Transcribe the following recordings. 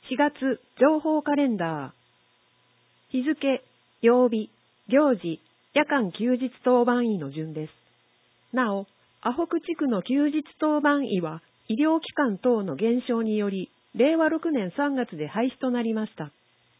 4月情報カレンダー。日付、曜日、行事、夜間休日当番医の順です。なお、阿北地区の休日当番医は医療機関等の減少により、令和6年3月で廃止となりました。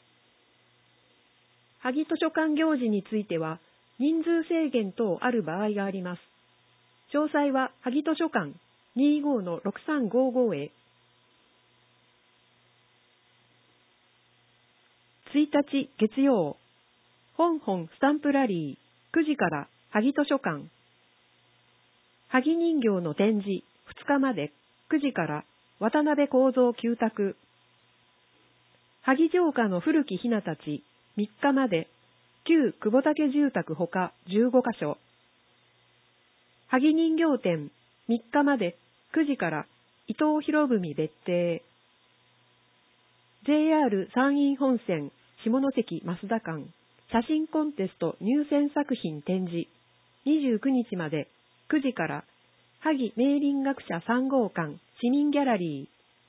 萩図書館行事については、人数制限等ある場合があります。詳細は萩図書館 25-6355 へ。1日月曜、本スタンプラリー9時から萩図書館。萩人形の展示2日まで9時から渡辺幸三旧宅。萩城下の古きひなたち3日まで旧久保竹住宅ほか15カ所。萩人形展3日まで9時から伊藤博文別邸。JR 山陰本線下関増田間写真コンテスト入選作品展示29日まで9時から萩明林学者3号館市民ギャラリー。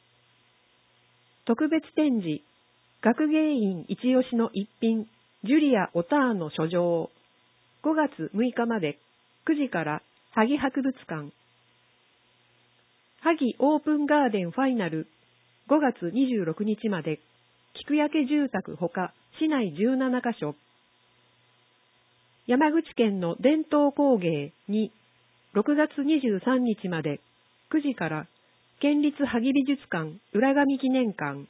特別展示学芸員一押しの一品ジュリア・オターの書状5月6日まで9時から萩博物館。萩オープンガーデンファイナル5月26日まで菊焼住宅ほか市内17カ所。山口県の伝統工芸に6月23日まで9時から県立萩美術館浦上記念館。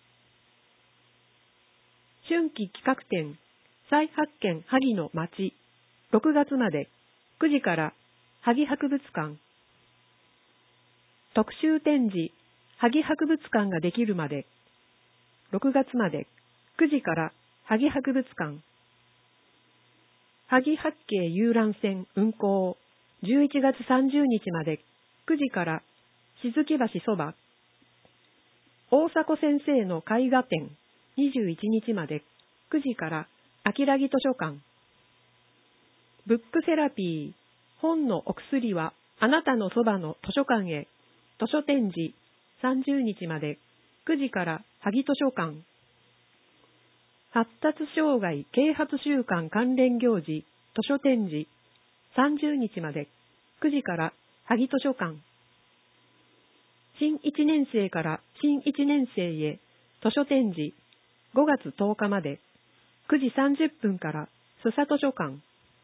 春季企画展再発見萩の町6月まで9時から萩博物館。特集展示萩博物館ができるまで6月まで9時から萩博物館。萩八景遊覧船運行11月30日まで9時から静木橋そば。大迫先生の絵画展21日まで9時から秋良木図書館。ブックセラピー本のお薬はあなたのそばの図書館へ図書展示30日まで9時から萩図書館。発達障害啓発週間関連行事図書展示30日まで9時から萩図書館。新1年生から新1年生へ図書展示5月10日まで9時30分から須佐図書館。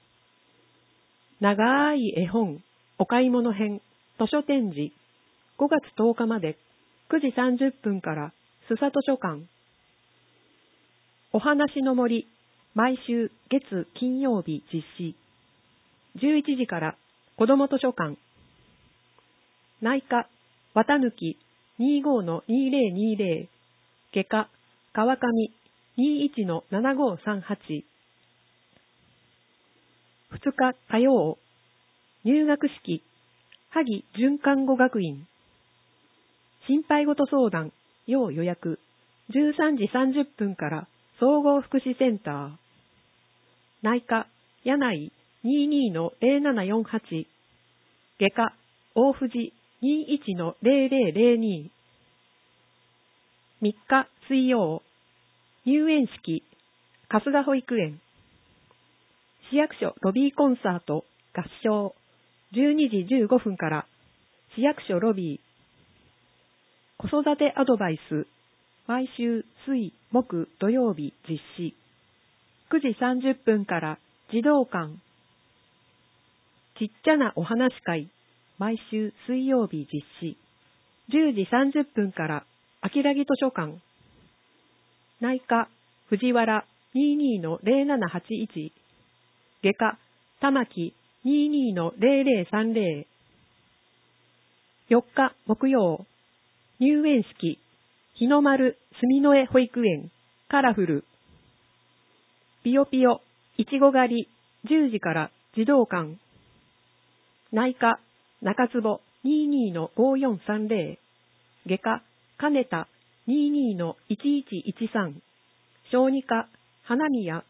長い絵本お買い物編図書展示5月10日まで9時30分から須佐図書館。お話の森毎週月金曜日実施11時から子ども図書館。内科綿抜き 25-2020 外科川上 21-7538。2日火曜入学式萩准看護学院。心配ごと相談要予約13時30分から総合福祉センター。内科柳井 22-0748 外科大藤 21-0002。3日水曜入園式春日保育園。市役所ロビーコンサート合唱12時15分から市役所ロビー。子育てアドバイス毎週水木土曜日実施9時30分から児童館。ちっちゃなお話会毎週水曜日実施10時30分から秋良木図書館。内科藤原 22-0781 外科玉木 22-0030。4日木曜入園式日の丸住之江保育園カラフル。ピヨピヨいちご狩り10時から児童館。内科中坪 22-5430 外科金田 22-1113 小児科花宮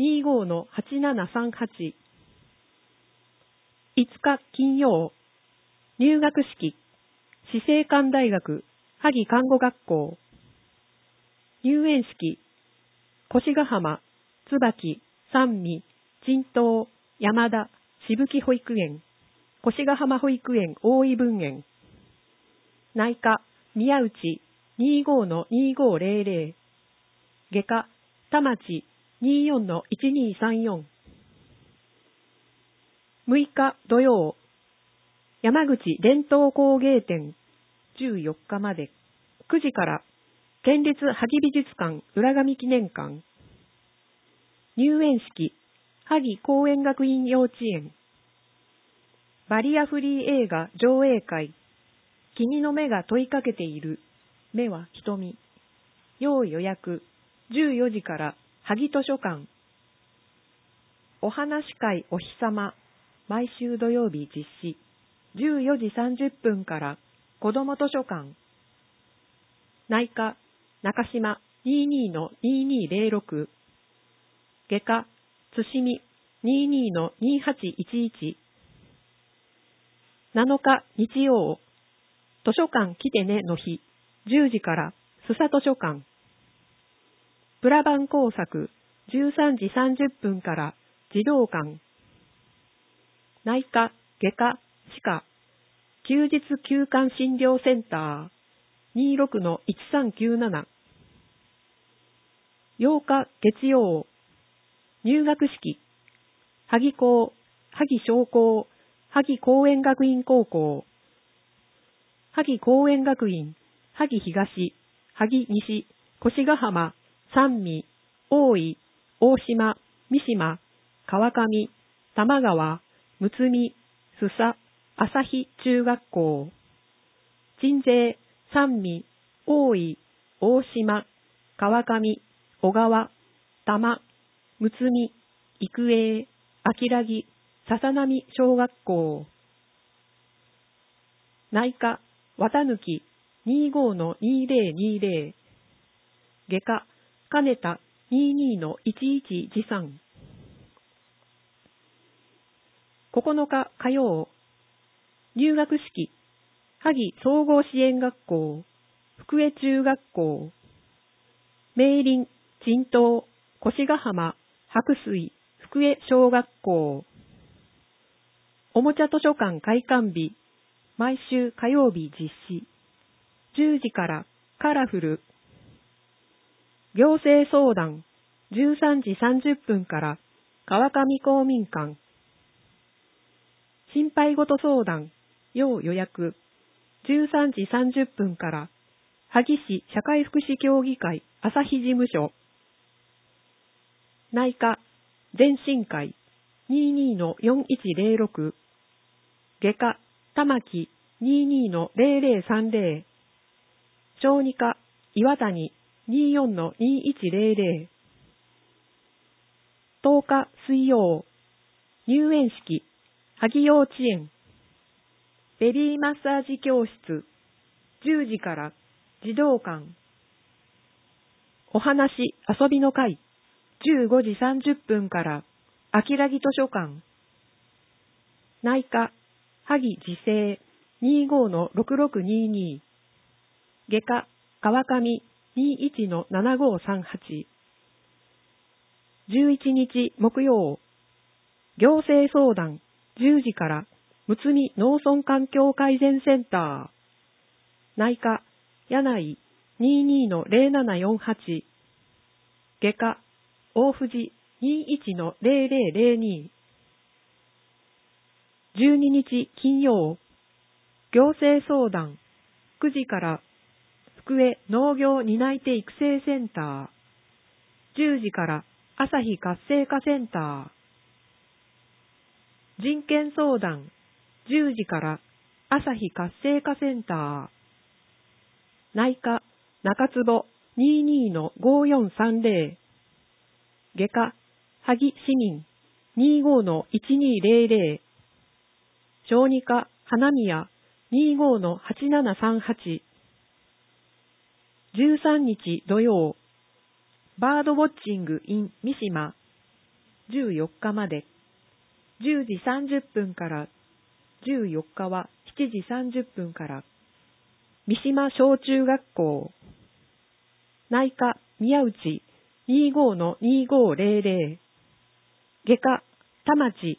25-8738。5日金曜入学式死生館大学萩看護学校。 入園式、越ヶ浜、椿、三味、陳東、山田、しぶき保育園、越ヶ浜保育園大井分園、内科、宮内、25-2500、外科、田町、24-1234、6日土曜、山口伝統工芸展、14日まで、9時から、県立萩美術館浦上記念館、入園式、萩公園学院幼稚園、バリアフリー映画上映会、君の目が問いかけている、目は瞳、要予約、14時から萩図書館、お話会お日様、毎週土曜日実施、14時30分から子ども図書館、内科、中島 22-2206、外科、津市 22-2811、7日日曜、図書館来てねの日、10時から須佐図書館、プラバン工作、13時30分から児童館、内科、外科、歯科、休日休館診療センター、26-1397、8日月曜、入学式、萩高、萩商工、萩公園学院高校、萩公園学院、萩東、萩西、越ヶ浜、三味、大井、大島、三島、川上、玉川、むつみ、須佐、朝日中学校、鎮西、三味、大井、大島、川上、小川、玉、むつみ、育英、秋良木、笹波小学校、内科、綿貫 25-2020、外科、金田 22-1113、9日火曜、入学式、萩総合支援学校、福江中学校、明林、陳東、越ヶ浜、白水、福江小学校、おもちゃ図書館開館日、毎週火曜日実施、10時からカラフル、行政相談、13時30分から川上公民館、心配事相談、要予約、13時30分から萩市社会福祉協議会朝日事務所、内科、前進会 22-4106、外科、玉木 22-0030、小児科、岩谷 24-2100、10日水曜、入園式、萩幼稚園、ベビーマッサージ教室、10時から児童館、お話遊びの会、15時30分から秋良木図書館、内科、萩自生 25-6622、外科、川上 21-7538、11日木曜、行政相談10時からむつみ農村環境改善センター、内科、柳井 22-0748、外科、大藤 21-0002、12日金曜、行政相談9時から福江農業担い手育成センター、10時から朝日活性化センター、人権相談10時から朝日活性化センター、内科中坪 22-5430、外科萩市民 25-1200、小児科花宮 25-8738、13日土曜、バードウォッチング in 三島、14日まで、10時30分から、14日は7時30分から、三島小中学校、内科宮内25-2500、外科田町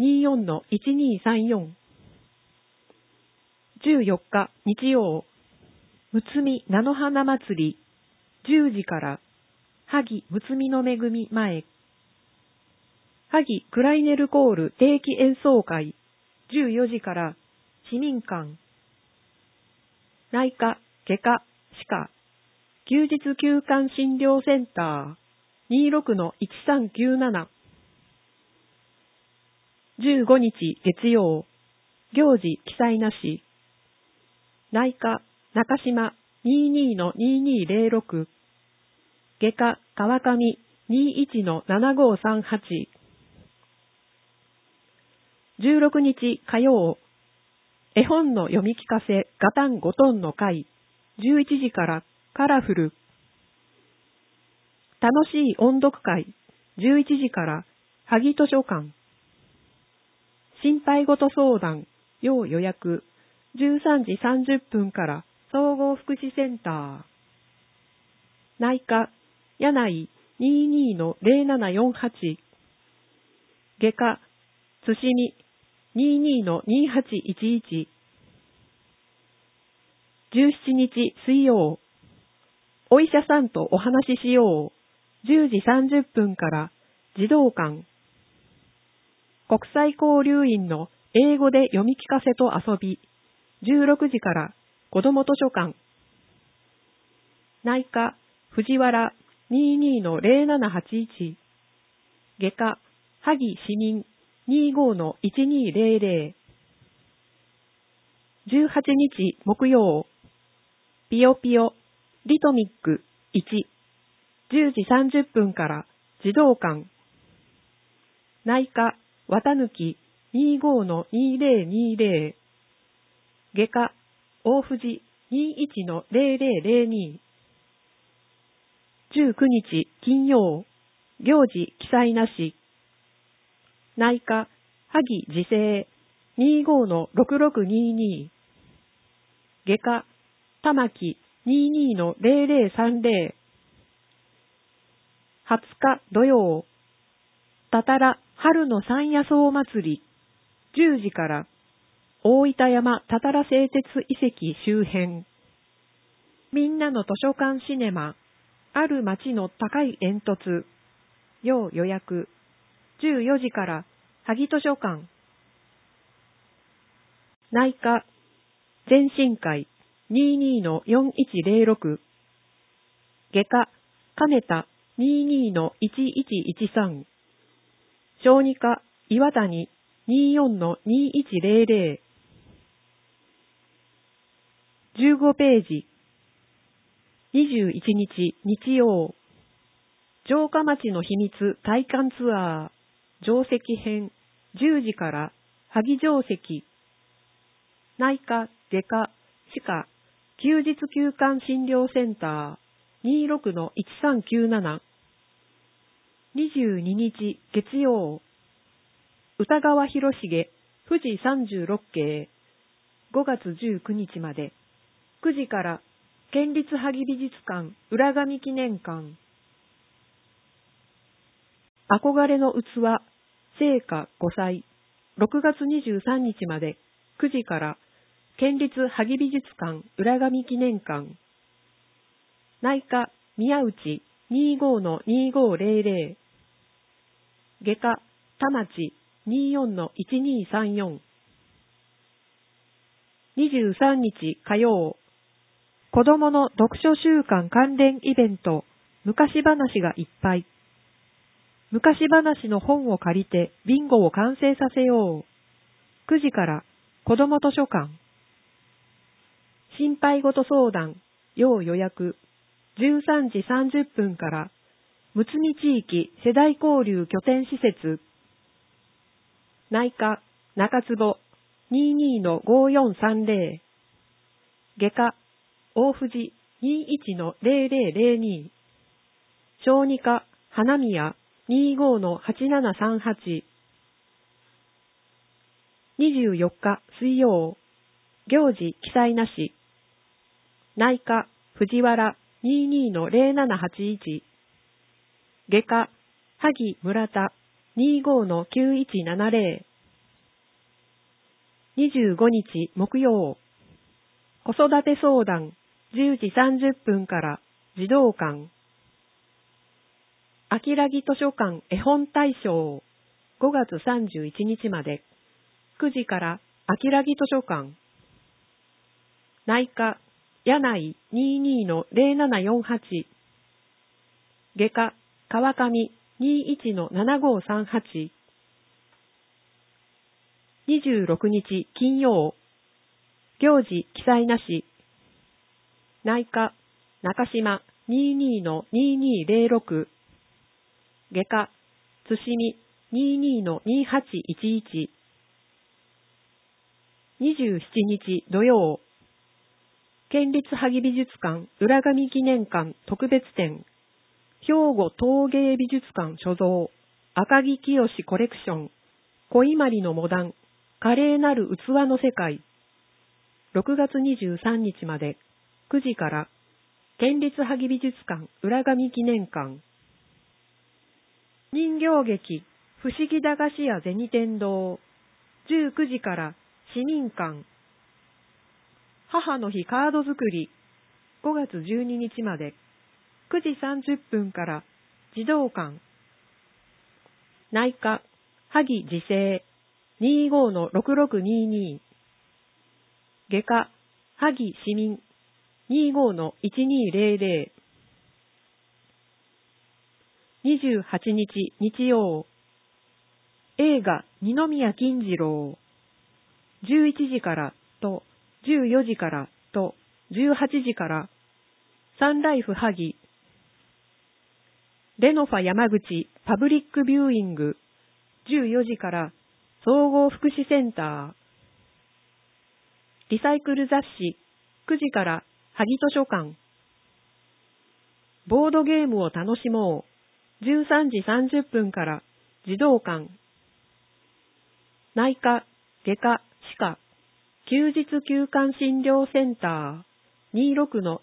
24-1234、14日日曜、むつみ菜の花祭り10時から萩むつみの恵み前、萩クライネルコール定期演奏会14時から市民館、内科外科歯科休日休館診療センター26-1397、15日月曜、行事記載なし、内科中島22-2206、外科川上21-7538、16日火曜、絵本の読み聞かせガタンゴトンの会11時からカラフル、楽しい音読会11時から萩図書館、心配事相談要予約13時30分から総合福祉センター、内科柳井 22-0748、外科津見 22-2811、17日水曜、お医者さんとお話ししよう10時30分から児童館、国際交流員の英語で読み聞かせと遊び16時から子ども図書館、内科藤原 22-0781、外科萩市民 25-1200、18日木曜、ピヨピヨリトミック1、10時30分から児童館、内科綿貫 25-2020、外科大藤 21-0002、19日金曜、行事記載なし、内科萩自生 25-6622、外科玉木 22-0030、20日土曜、たたら春の山野草祭り10時から大分山たたら製鉄遺跡周辺、みんなの図書館シネマある町の高い煙突要予約14時から萩図書館、内科全身会 22-4106、外科金田 22-1113、小児科岩谷 24-2100、15ページ、21日日曜、城下町の秘密体感ツアー城跡編10時から萩城跡、内科外科歯科休日休館診療センター26-1397、22日月曜、歌川広重富士36景5月19日まで9時から県立萩美術館浦上記念館、憧れの器聖火5歳6月23日まで9時から県立萩美術館浦上記念館、内科宮内 25-2500、外科田町 24-1234、23日火曜、子どもの読書週間関連イベント昔話がいっぱい、昔話の本を借りてビンゴを完成させよう9時から子ども図書館、心配事相談要予約13時30分からむつみ地域世代交流拠点施設、内科中坪 22-5430、外科大藤 21-0002、小児科花宮 25-8738、24日水曜、行事記載なし、内科藤原 22-0781、外科、萩村田 25-9170、25日木曜、子育て相談10時30分から児童館、あきらぎ図書館絵本大賞5月31日まで、9時からあきらぎ図書館、内科、柳井 22-0748、外科、川上 21-7538、26日金曜、行事記載なし、内科、中島 22-2206、外科、津見 22-2811、27日土曜、県立萩美術館浦上記念館特別展、兵庫陶芸美術館所蔵、赤木清コレクション、小伊万里のモダン、華麗なる器の世界、6月23日まで、9時から、県立萩美術館浦上記念館、人形劇、不思議駄菓子屋銭天堂、19時から市民館、母の日カード作り、5月12日まで、9時30分から児童館、内科、萩自生 25-6622、外科、萩市民 25-1200、28日日曜、映画二宮金次郎、11時からと14時からと18時から、サンライフ萩、レノファ山口パブリックビューイング、14時から総合福祉センター、リサイクル雑誌、9時から萩図書館、ボードゲームを楽しもう、13時30分から児童館、内科、外科、歯科、休日休館診療センター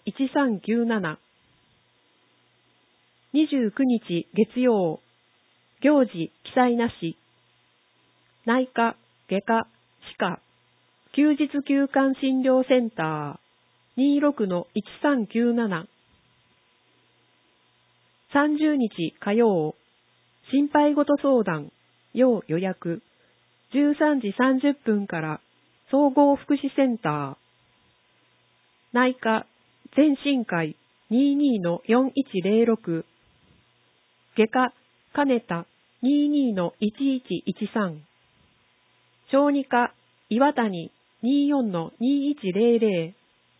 26-1397、29日月曜、行事記載なし、内科、外科、歯科、休日休館診療センター 26-1397、30日火曜、心配事相談、要予約、13時30分から総合福祉センター、内科、全身会 22-4106、外科、金田 22-1113、小児科、岩谷 24-2100、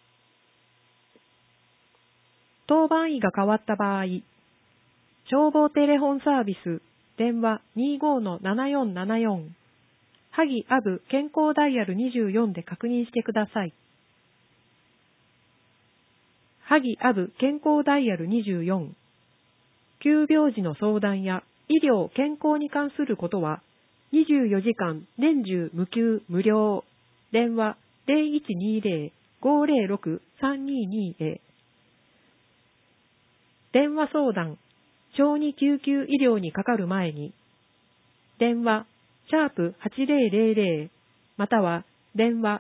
当番医が変わった場合、消防テレフォンサービス、電話 25-7474、萩アブ健康ダイヤル24で確認してください。萩アブ健康ダイヤル24、急病時の相談や医療健康に関することは24時間年中無休無料、電話 0120-506-322 電話相談、小児救急医療にかかる前に、電話#8000または電話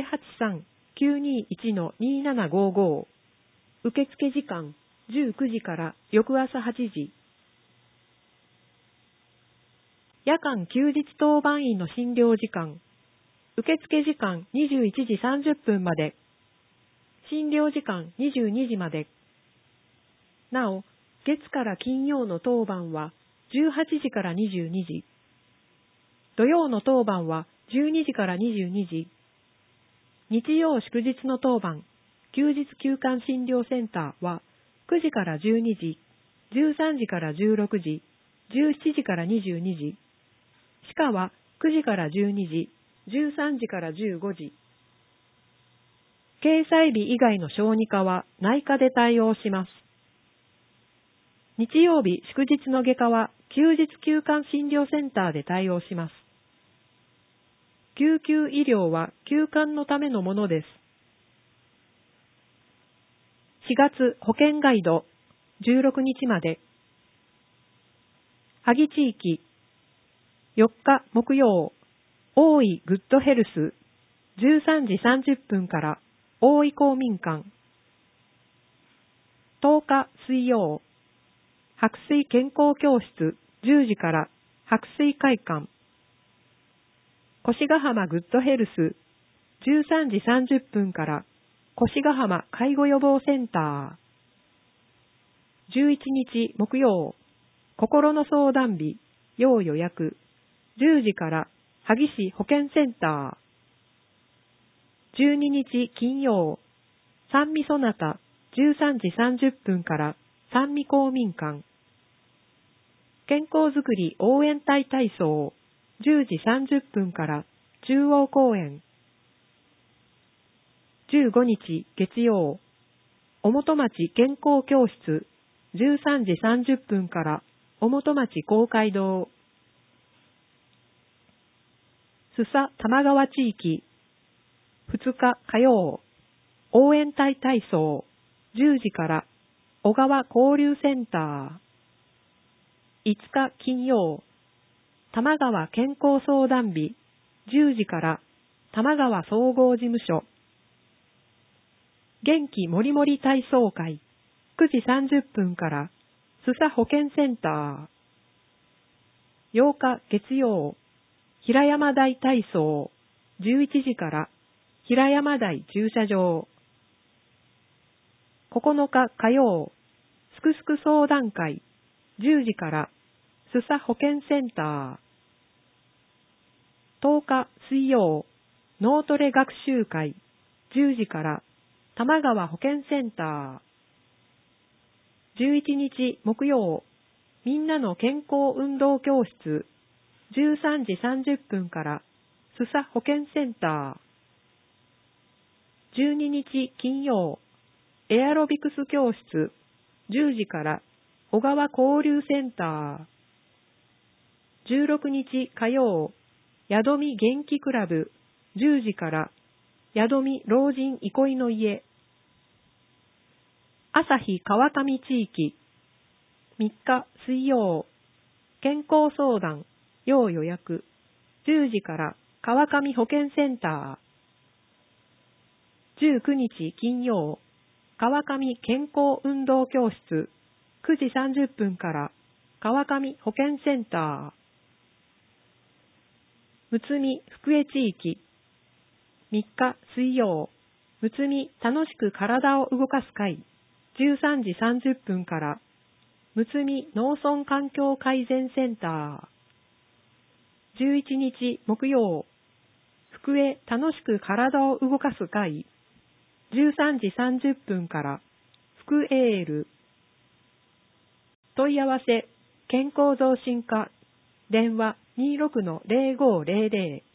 083-921-2755、受付時間19時から翌朝8時。夜間休日当番員の診療時間、受付時間21時30分まで、診療時間22時まで。なお、月から金曜の当番は18時から22時。土曜の当番は12時から22時。日曜祝日の当番、休日休館診療センターは9時から12時、13時から16時、17時から22時。歯科は9時から12時、13時から15時。掲載日以外の小児科は内科で対応します。日曜日祝日の外科は休日休館診療センターで対応します。救急医療は休館のためのものです。 月保健ガイド16日まで。萩地域4日木曜、大井グッドヘルス13時30分から大井公民館。10日水曜、白水健康教室10時から白水会館。越ヶ浜グッドヘルス13時30分から越ヶ浜介護予防センター。11日木曜、心の相談日要予約10時から萩市保健センター。12日金曜、三味そなた13時30分から三味公民館。健康づくり応援隊体操10時30分から中央公園。15日月曜、小本町健康教室13時30分から小本町公会堂。須佐玉川地域2日火曜、応援隊体操10時から小川交流センター。5日金曜、玉川健康相談日10時から玉川総合事務所。元気もりもり体操会9時30分から須佐保健センター。8日月曜、平山台体操11時から平山台駐車場。9日火曜、すくすく相談会10時から須佐保健センター。10日水曜、脳トレ学習会10時から玉川保健センター。11日木曜、みんなの健康運動教室13時30分から須佐保健センター。12日金曜、エアロビクス教室10時から小川交流センター。16日火曜、宿見元気クラブ10時から宿見老人憩いの家。朝日川上地域3日水曜、健康相談要予約10時から川上保健センター。19日金曜、川上健康運動教室9時30分から川上保健センター。むつみ福江地域3日水曜、むつみ楽しく体を動かす会13時30分からむつみ農村環境改善センター。11日木曜、福江楽しく体を動かす会13時30分から福エール。問い合わせ健康増進課電話 26-0500